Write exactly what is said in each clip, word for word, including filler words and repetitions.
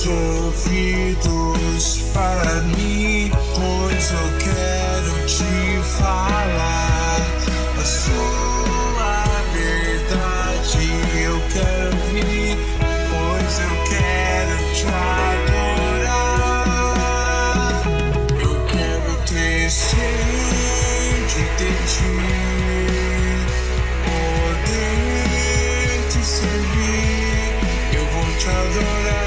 ouvidos para mim, pois eu quero te falar a sua verdade. Eu quero ouvir, pois eu quero te adorar. Eu quero ter sede de ti, poder te servir. Eu vou te adorar.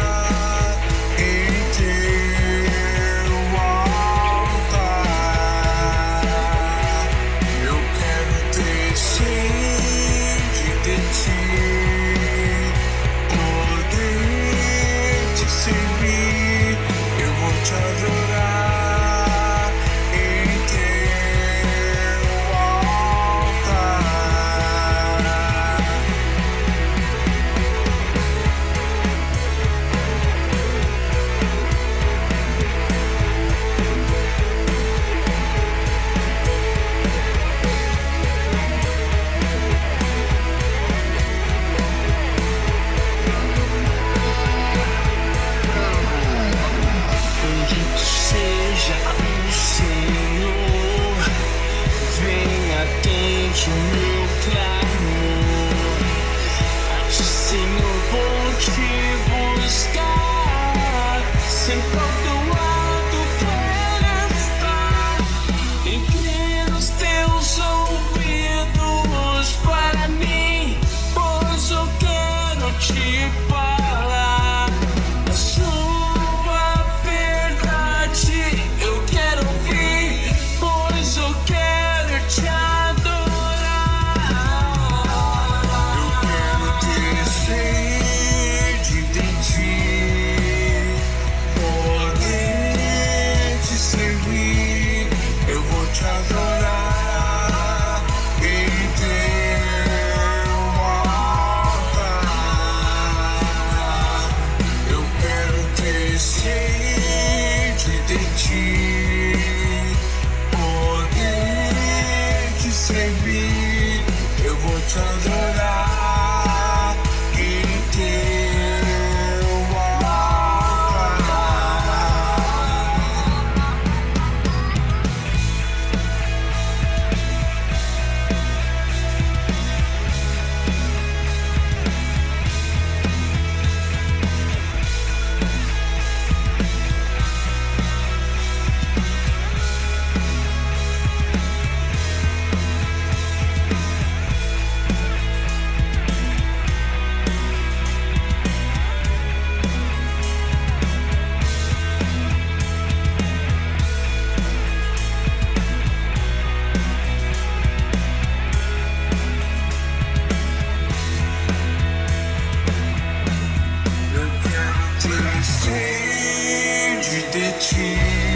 O meu clamor, Senhor, vou te buscar, sempre ao teu lado quero estar, inclina os teus ouvidos para mim, pois eu quero te falar a sua verdade. Eu quero ouvir, pois eu quero te eu vou te adorar em teu sede de ti.